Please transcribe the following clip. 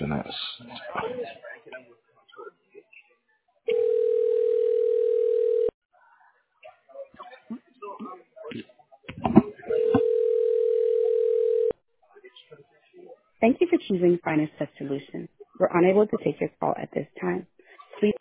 maintenance. Thank you for choosing Finest Tech Solutions. We're unable to take your call at this time.